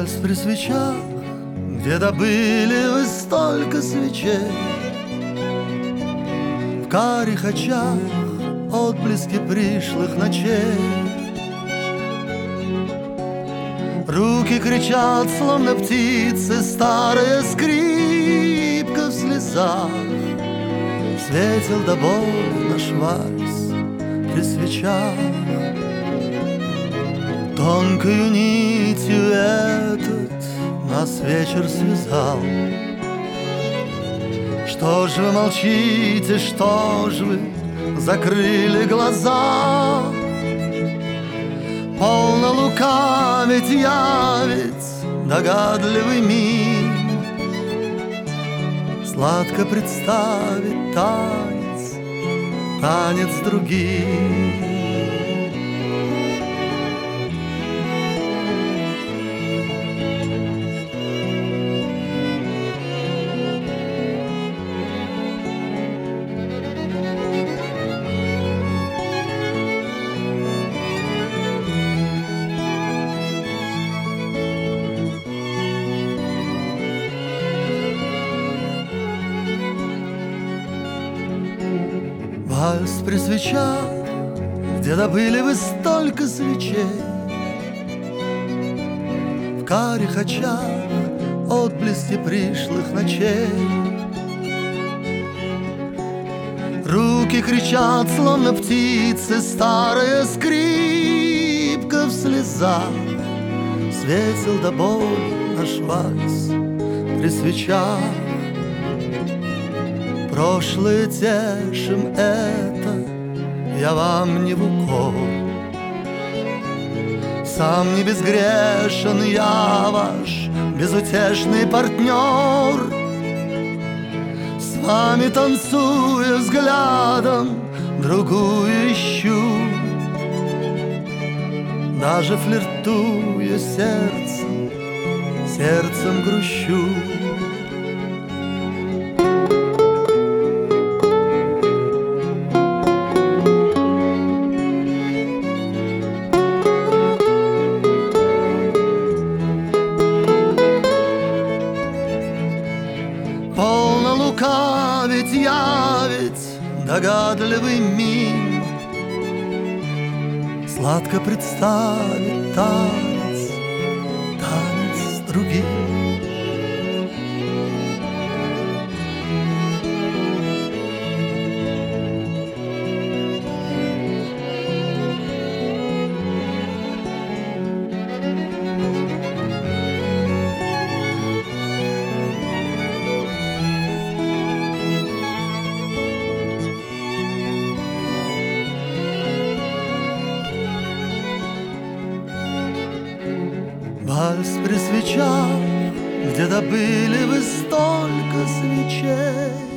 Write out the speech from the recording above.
Вальс при свечах, где добыли вы столько свечей. В карих очах отблески пришлых ночей. Руки кричат, словно птицы, старая скрипка в слезах. Светил до боли наш вальс при свечах. Тонкою нитью этот нас вечер связал. Что ж вы молчите, что ж вы закрыли глаза? Полно лукавить, я ведь догадливый миг. Сладко представить танец, танец других. Вальс при свечах, где добыли вы столько свечей. В карих очах отблески пришлых ночей. Руки кричат, словно птицы, старая скрипка в слезах. Светил до боли наш вальс при свечах. Прошлое тешим, это я вам не в укор. Сам не безгрешен, я ваш безутешный партнер. С вами танцуя взглядом, другую ищу. Даже флиртуя сердцем, сердцем грущу. Полно лукавить, я ведь догадливый миг. Сладко представить танец, танец других. Вальс при свечах, где добыли вы столько свечей.